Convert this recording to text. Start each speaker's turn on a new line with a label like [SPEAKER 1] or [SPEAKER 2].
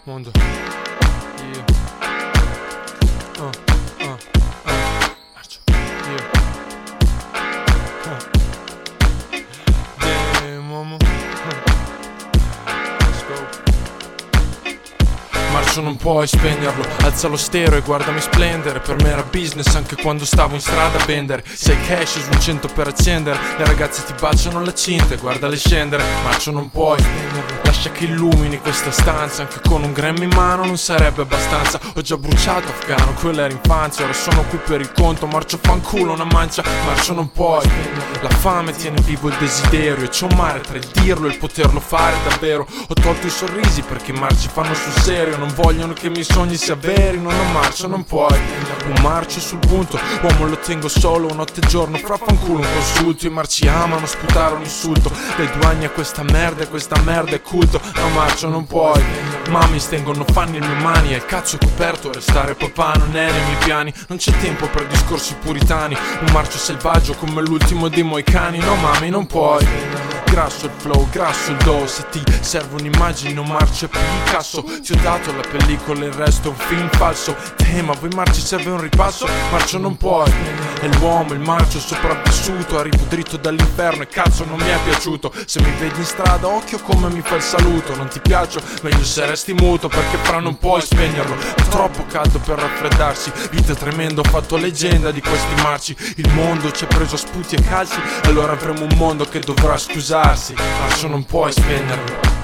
[SPEAKER 1] mondo. Io. Marcio. Io. Damn, uomo. Let's go. Marcio non puoi spegnerlo, alza lo stereo e guardami splendere. Per me era business anche quando stavo in strada a vendere. Sei cash su un 100 per accendere. Le ragazze ti baciano la cinta e guardale scendere. Marcio non puoi spegnerlo, lascia che illumini questa stanza. Anche con un grammo in mano non sarebbe abbastanza. Ho già bruciato Afgano, quella era infanzia. Ora sono qui per il conto, Marcio fanculo una mancia. Marcio non puoi spegnerlo, la fame tiene vivo il desiderio. E c'è un mare tra il dirlo e il poterlo fare davvero. Ho tolto i sorrisi perché i marci fanno sul serio. Non vogliono che i miei sogni si avverino. Non Marcio non puoi. Un marcio sul punto, uomo lo tengo solo notte e giorno. Fra fanculo un consulto. I marci amano sputare un insulto. Dai 2 anni a questa merda è culto. No Marcio non puoi. Mami stengono fanni le mie mani. E il cazzo è coperto, restare papà non è nei miei piani. Non c'è tempo per discorsi puritani. Un marcio selvaggio come l'ultimo dei moicani. No mami non puoi. Grasso il flow, grasso il do. Se ti serve un'immagine un marcio è Picasso. Ti ho dato la pellicola, il resto è un film falso. Ma voi marci serve un ripasso? Marcio non puoi. È l'uomo, il marcio sopravvissuto. Arrivo dritto dall'inferno e cazzo non mi è piaciuto. Se mi vedi in strada occhio come mi fai il saluto. Non ti piaccio? Meglio se resti muto perché fra non puoi spegnerlo. È troppo caldo per raffreddarsi. Vita tremenda, ho fatto leggenda di questi marci. Il mondo ci ha preso a sputi e calci. Allora avremo un mondo che dovrà scusarsi. Marcio non puoi spegnerlo.